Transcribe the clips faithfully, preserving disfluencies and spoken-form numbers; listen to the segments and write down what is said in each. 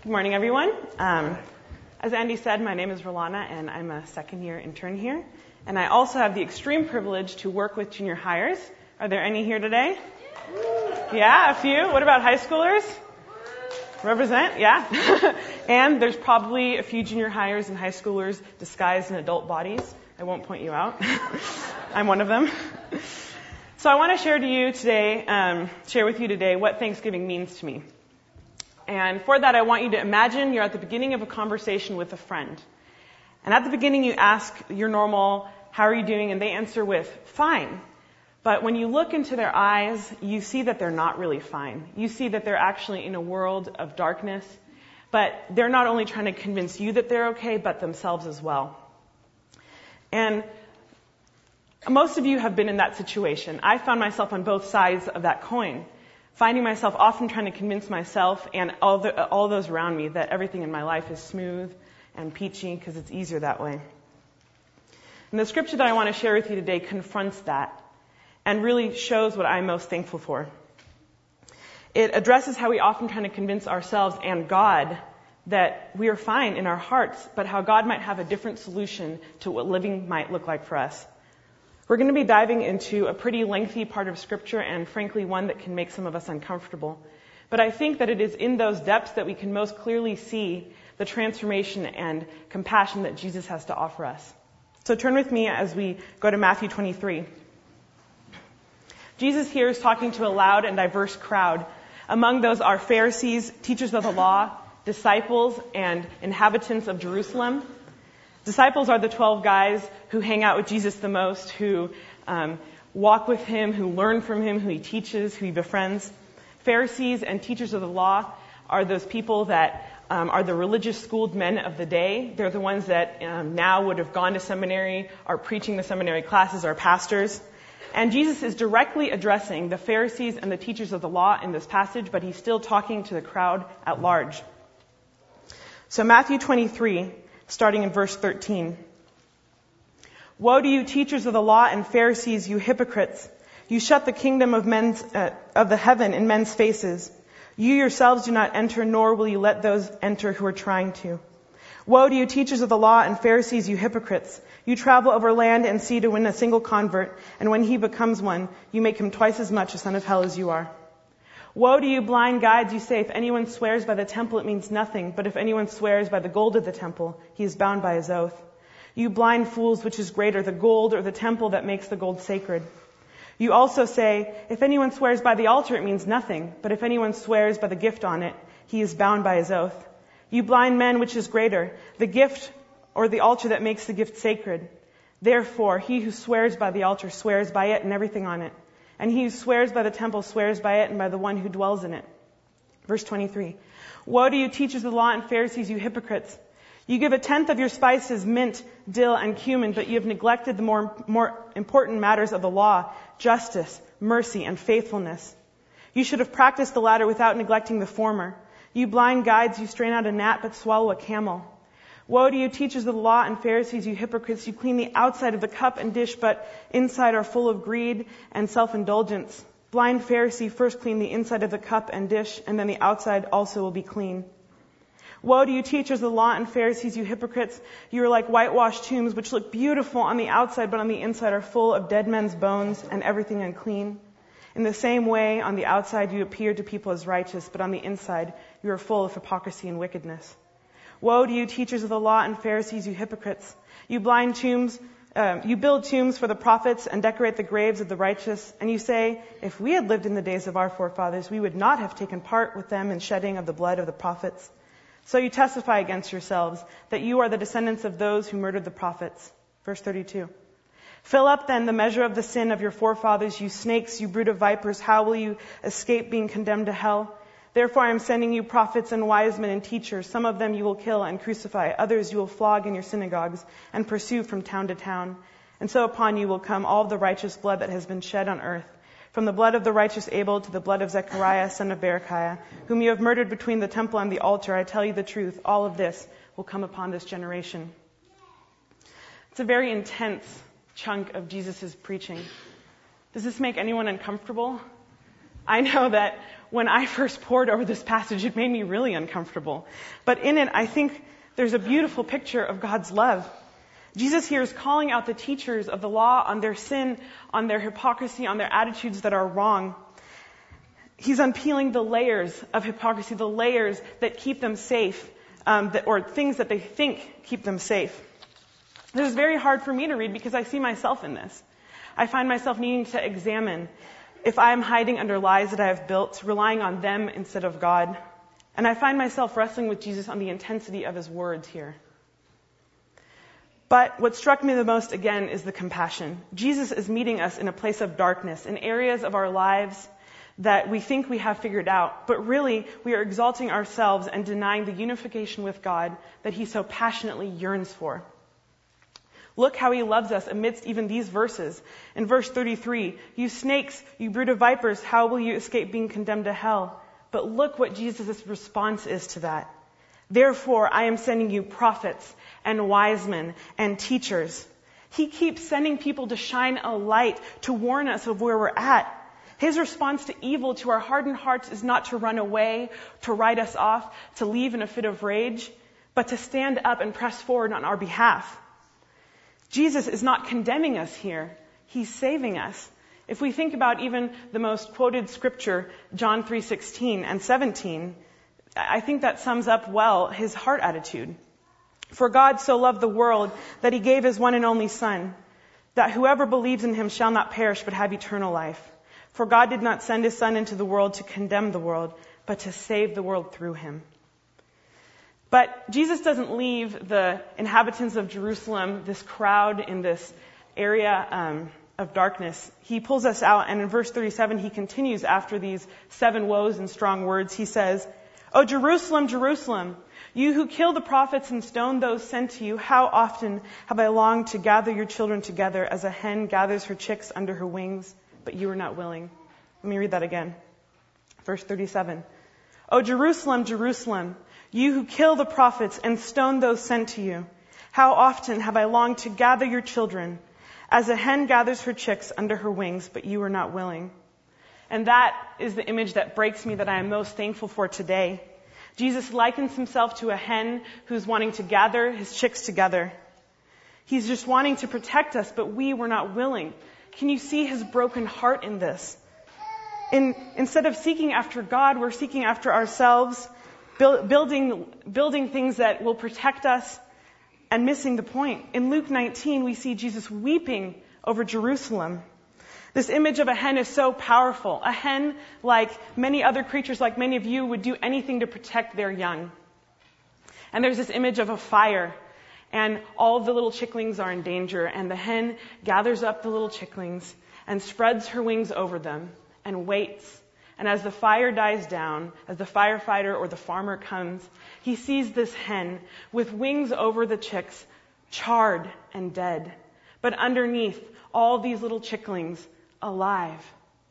Good morning, everyone. Um, as Andy said, my name is Rolana, and I'm a second-year intern here. And I also have the extreme privilege to work with junior hires. Are there any here today? Yeah, a few. What about high schoolers? Represent, yeah. And there's probably a few junior hires and high schoolers disguised in adult bodies. I won't point you out. I'm one of them. So I want to share to you today, um, share with you today what Thanksgiving means to me. And for that, I want you to imagine you're at the beginning of a conversation with a friend. And at the beginning, you ask your normal, how are you doing? And they answer with, fine. But when you look into their eyes, you see that they're not really fine. You see that they're actually in a world of darkness. But they're not only trying to convince you that they're okay, but themselves as well. And most of you have been in that situation. I found myself on both sides of that coin, finding myself often trying to convince myself and all, the, all those around me that everything in my life is smooth and peachy because it's easier that way. And the scripture that I want to share with you today confronts that and really shows what I'm most thankful for. It addresses how we often try to convince ourselves and God that we are fine in our hearts, but how God might have a different solution to what living might look like for us. We're going to be diving into a pretty lengthy part of Scripture and, frankly, one that can make some of us uncomfortable. But I think that it is in those depths that we can most clearly see the transformation and compassion that Jesus has to offer us. So turn with me as we go to Matthew twenty-three. Jesus here is talking to a loud and diverse crowd. Among those are Pharisees, teachers of the law, disciples, and inhabitants of Jerusalem. Disciples are the twelve guys who hang out with Jesus the most, who um, walk with him, who learn from him, who he teaches, who he befriends. Pharisees and teachers of the law are those people that um, are the religious schooled men of the day. They're the ones that um, now would have gone to seminary, are preaching the seminary classes, are pastors. And Jesus is directly addressing the Pharisees and the teachers of the law in this passage, but he's still talking to the crowd at large. So Matthew twenty-three, starting in verse thirteen. Woe to you, teachers of the law and Pharisees, you hypocrites! You shut the kingdom of men's uh, of the heaven in men's faces. You yourselves do not enter, nor will you let those enter who are trying to. Woe to you, teachers of the law and Pharisees, you hypocrites! You travel over land and sea to win a single convert, and when he becomes one, you make him twice as much a son of hell as you are. Woe to you, blind guides! You say, if anyone swears by the temple, it means nothing. But if anyone swears by the gold of the temple, he is bound by his oath. You blind fools, which is greater, the gold or the temple that makes the gold sacred? You also say, if anyone swears by the altar, it means nothing. But if anyone swears by the gift on it, he is bound by his oath. You blind men, which is greater, the gift or the altar that makes the gift sacred? Therefore, he who swears by the altar swears by it and everything on it. And he who swears by the temple swears by it and by the one who dwells in it. Verse twenty-three. Woe to you, teachers of the law and Pharisees, you hypocrites! You give a tenth of your spices, mint, dill, and cumin, but you have neglected the more, more important matters of the law, justice, mercy, and faithfulness. You should have practiced the latter without neglecting the former. You blind guides, you strain out a gnat but swallow a camel. Woe to you, teachers of the law and Pharisees, you hypocrites! You clean the outside of the cup and dish, but inside are full of greed and self-indulgence. Blind Pharisee, first clean the inside of the cup and dish, and then the outside also will be clean. Woe to you, teachers of the law and Pharisees, you hypocrites! You are like whitewashed tombs, which look beautiful on the outside, but on the inside are full of dead men's bones and everything unclean. In the same way, on the outside you appear to people as righteous, but on the inside you are full of hypocrisy and wickedness. Woe to you, teachers of the law and Pharisees, you hypocrites! You blind tombs, uh, you build tombs for the prophets and decorate the graves of the righteous, and you say, if we had lived in the days of our forefathers, we would not have taken part with them in shedding of the blood of the prophets. So you testify against yourselves that you are the descendants of those who murdered the prophets. Verse thirty-two. Fill up then the measure of the sin of your forefathers, you snakes, you brood of vipers. How will you escape being condemned to hell? Therefore I am sending you prophets and wise men and teachers. Some of them you will kill and crucify. Others you will flog in your synagogues and pursue from town to town. And so upon you will come all of the righteous blood that has been shed on earth, from the blood of the righteous Abel to the blood of Zechariah, son of Berechiah, whom you have murdered between the temple and the altar. I tell you the truth, all of this will come upon this generation. It's a very intense chunk of Jesus' preaching. Does this make anyone uncomfortable? I know that when I first pored over this passage, it made me really uncomfortable. But in it, I think there's a beautiful picture of God's love. Jesus here is calling out the teachers of the law on their sin, on their hypocrisy, on their attitudes that are wrong. He's unpeeling the layers of hypocrisy, the layers that keep them safe, um, that, or things that they think keep them safe. This is very hard for me to read because I see myself in this. I find myself needing to examine if I am hiding under lies that I have built, relying on them instead of God. And I find myself wrestling with Jesus on the intensity of his words here. But what struck me the most, again, is the compassion. Jesus is meeting us in a place of darkness, in areas of our lives that we think we have figured out, but really we are exalting ourselves and denying the unification with God that he so passionately yearns for. Look how he loves us amidst even these verses. In verse thirty-three, you snakes, you brood of vipers, how will you escape being condemned to hell? But look what Jesus' response is to that. Therefore, I am sending you prophets and wise men and teachers. He keeps sending people to shine a light, to warn us of where we're at. His response to evil, to our hardened hearts, is not to run away, to write us off, to leave in a fit of rage, but to stand up and press forward on our behalf. Jesus is not condemning us here. He's saving us. If we think about even the most quoted scripture, John three sixteen and seventeen, I think that sums up well his heart attitude. For God so loved the world that he gave his one and only Son, that whoever believes in him shall not perish but have eternal life. For God did not send his Son into the world to condemn the world, but to save the world through him. But Jesus doesn't leave the inhabitants of Jerusalem, this crowd in this area um, of darkness. He pulls us out, and in verse thirty-seven, he continues after these seven woes and strong words. He says, O Jerusalem, Jerusalem, you who kill the prophets and stone those sent to you, how often have I longed to gather your children together as a hen gathers her chicks under her wings, but you were not willing. Let me read that again. Verse thirty-seven. O Jerusalem, Jerusalem, you who kill the prophets and stone those sent to you, how often have I longed to gather your children as a hen gathers her chicks under her wings, but you were not willing. And that is the image that breaks me, that I am most thankful for today. Jesus likens himself to a hen who's wanting to gather his chicks together. He's just wanting to protect us, but we were not willing. Can you see his broken heart in this? In, instead of seeking after God, we're seeking after ourselves, build, building, building things that will protect us, and missing the point. In Luke nineteen, we see Jesus weeping over Jerusalem. This image of a hen is so powerful. A hen, like many other creatures, like many of you, would do anything to protect their young. And there's this image of a fire, and all of the little chicklings are in danger, and the hen gathers up the little chicklings and spreads her wings over them and waits. And as the fire dies down, as the firefighter or the farmer comes, he sees this hen with wings over the chicks, charred and dead, but underneath all these little chicklings alive.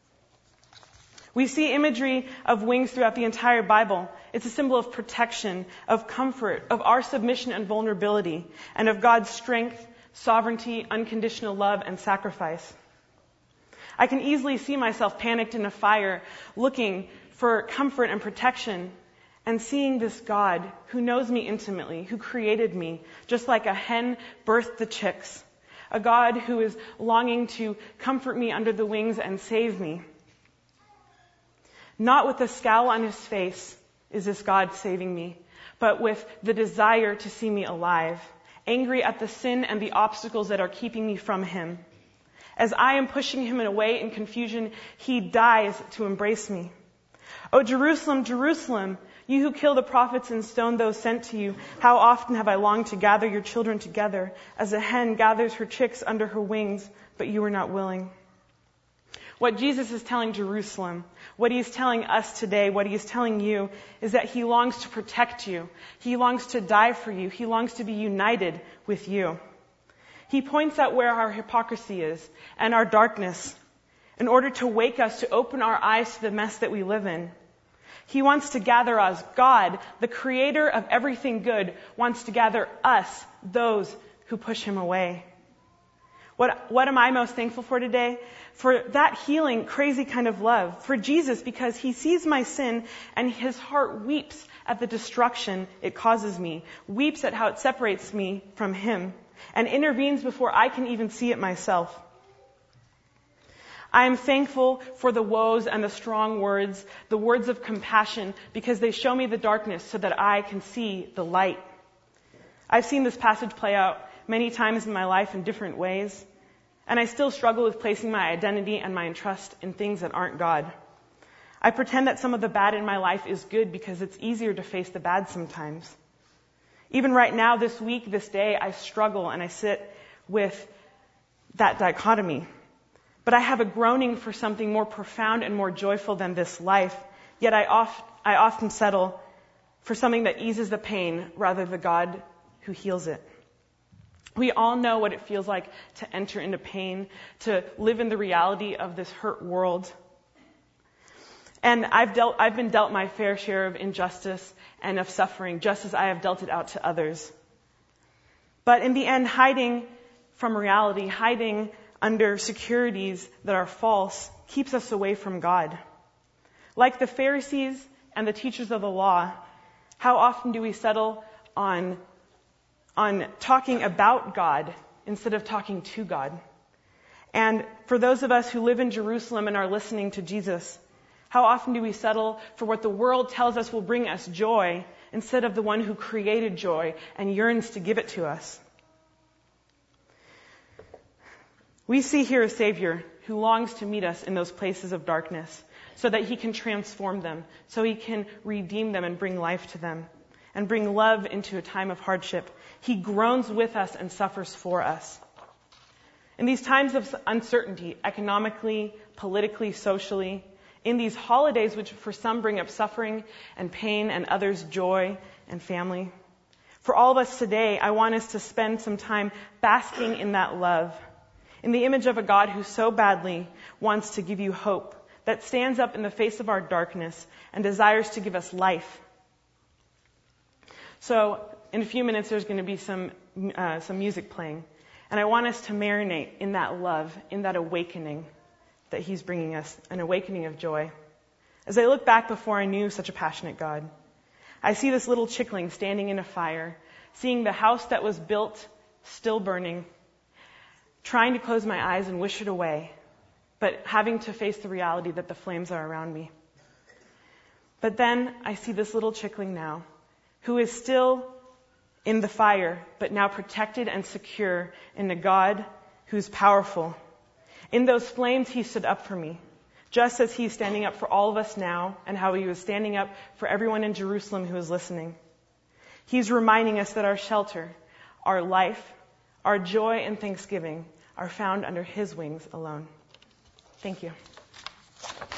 We see imagery of wings throughout the entire Bible. It's a symbol of protection, of comfort, of our submission and vulnerability, and of God's strength, sovereignty, unconditional love, and sacrifice. I can easily see myself panicked in a fire, looking for comfort and protection, and seeing this God who knows me intimately, who created me, just like a hen birthed the chicks. A God who is longing to comfort me under the wings and save me. Not with a scowl on his face is this God saving me, but with the desire to see me alive, angry at the sin and the obstacles that are keeping me from him. As I am pushing him away in confusion, he dies to embrace me. O Jerusalem, Jerusalem, you who kill the prophets and stone those sent to you, how often have I longed to gather your children together as a hen gathers her chicks under her wings, but you were not willing. What Jesus is telling Jerusalem, what he's telling us today, what he is telling you, is that he longs to protect you. He longs to die for you. He longs to be united with you. He points out where our hypocrisy is and our darkness in order to wake us, to open our eyes to the mess that we live in. He wants to gather us. God, the creator of everything good, wants to gather us, those who push him away. What, what am I most thankful for today? For that healing, crazy kind of love. For Jesus, because he sees my sin and his heart weeps at the destruction it causes me, weeps at how it separates me from him, and intervenes before I can even see it myself. I am thankful for the woes and the strong words, the words of compassion, because they show me the darkness so that I can see the light. I've seen this passage play out many times in my life in different ways, and I still struggle with placing my identity and my trust in things that aren't God. I pretend that some of the bad in my life is good because it's easier to face the bad sometimes. Even right now, this week, this day, I struggle and I sit with that dichotomy. But I have a groaning for something more profound and more joyful than this life, yet I, oft, I often settle for something that eases the pain rather than the God who heals it. We all know what it feels like to enter into pain, to live in the reality of this hurt world. And I've dealt, I've been dealt my fair share of injustice and of suffering, just as I have dealt it out to others. But in the end, hiding from reality, hiding under securities that are false, keeps us away from God. Like the Pharisees and the teachers of the law, how often do we settle on, on talking about God instead of talking to God? And for those of us who live in Jerusalem and are listening to Jesus, how often do we settle for what the world tells us will bring us joy instead of the one who created joy and yearns to give it to us? We see here a Savior who longs to meet us in those places of darkness so that he can transform them, so he can redeem them and bring life to them, and bring love into a time of hardship. He groans with us and suffers for us. In these times of uncertainty, economically, politically, socially, in these holidays which for some bring up suffering and pain and others joy and family, for all of us today, I want us to spend some time basking in that love, in the image of a God who so badly wants to give you hope, that stands up in the face of our darkness and desires to give us life. So, in a few minutes, there's going to be some uh, some music playing, and I want us to marinate in that love, in that awakening that he's bringing us, an awakening of joy. As I look back before I knew such a passionate God, I see this little chickling standing in a fire, seeing the house that was built still burning, trying to close my eyes and wish it away, but having to face the reality that the flames are around me. But then I see this little chickling now, who is still in the fire, but now protected and secure in a God who's powerful. In those flames, he stood up for me, just as he's standing up for all of us now, and how he was standing up for everyone in Jerusalem who is listening. He's reminding us that our shelter, our life, our joy and thanksgiving are found under his wings alone. Thank you.